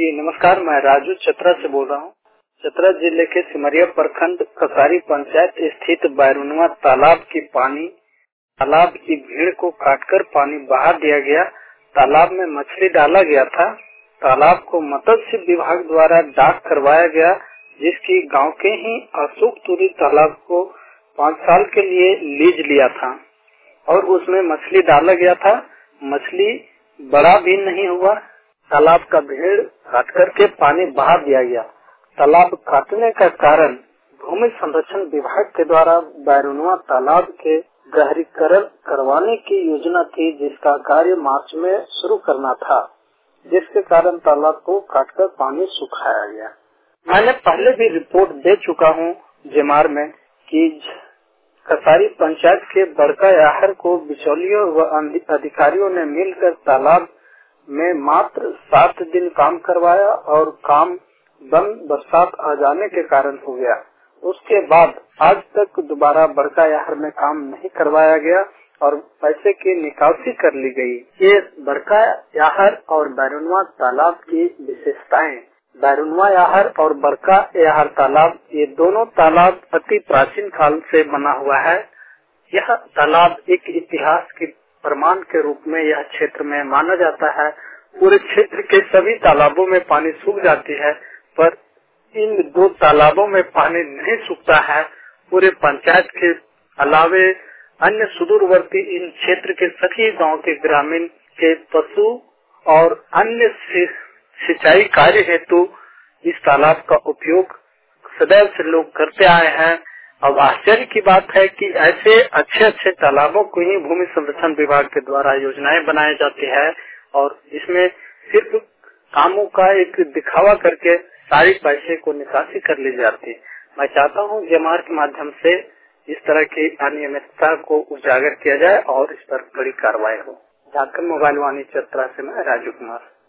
जी नमस्कार, मैं राजू चतरा से बोल रहा हूँ। चतरा जिले के सिमरिया प्रखंड कसारी पंचायत स्थित बैरुनवा तालाब की भीड़ को काटकर पानी बहा दिया गया। तालाब में मछली डाला गया था। तालाब को मत्स्य विभाग द्वारा डाक करवाया गया, जिसकी गांव के ही अशोक तुरी तालाब को 5 साल के लिए लीज लिया था और उसमें मछली डाला गया था। मछली बड़ा भी नहीं हुआ। तालाब का भीड़ काट करके पानी बहा दिया गया। तालाब काटने का कारण भूमि संरक्षण विभाग के द्वारा बैरुनवा तालाब के गहरीकरण करवाने की योजना थी, जिसका कार्य मार्च में शुरू करना था, जिसके कारण तालाब को काटकर पानी सुखाया गया। मैंने पहले भी रिपोर्ट दे चुका हूँ जेमार में कि कसारी पंचायत के बड़का याहर को बिचौलियों व अधिकारियों ने मिलकर तालाब में मात्र 7 दिन काम करवाया और काम बंद बरसात आ जाने के कारण हो गया। उसके बाद आज तक दोबारा बड़का याहर में काम नहीं करवाया गया और पैसे की निकासी कर ली गई। ये बड़का याहर और बैरुनवा तालाब की विशेषताएं। बैरुनवा याहर और बड़का याहर तालाब, ये दोनों तालाब अति प्राचीन काल से बना हुआ है। यह तालाब एक इतिहास के प्रमाण के रूप में यह क्षेत्र में माना जाता है। पूरे क्षेत्र के सभी तालाबों में पानी सूख जाती है, पर इन 2 तालाबों में पानी नहीं सूखता है। पूरे पंचायत के अलावे अन्य सुदूरवर्ती इन क्षेत्र के सभी गांव के ग्रामीण के पशु और अन्य सिंचाई कार्य हेतु इस तालाब का उपयोग सदैव से लोग करते आए हैं। अब आश्चर्य की बात है कि ऐसे अच्छे तालाबों को ही भूमि संरक्षण विभाग के द्वारा योजनाएं बनाई जाती है और इसमें सिर्फ कामों का एक दिखावा करके सारी पैसे को निकासी कर ली जाती है। मैं चाहता हूं जेमार के माध्यम से इस तरह की अनियमितता को उजागर किया जाए और इस पर कड़ी कार्रवाई हो। झारखंड मोबाइल वाणी चतरा से मैं राजू कुमार।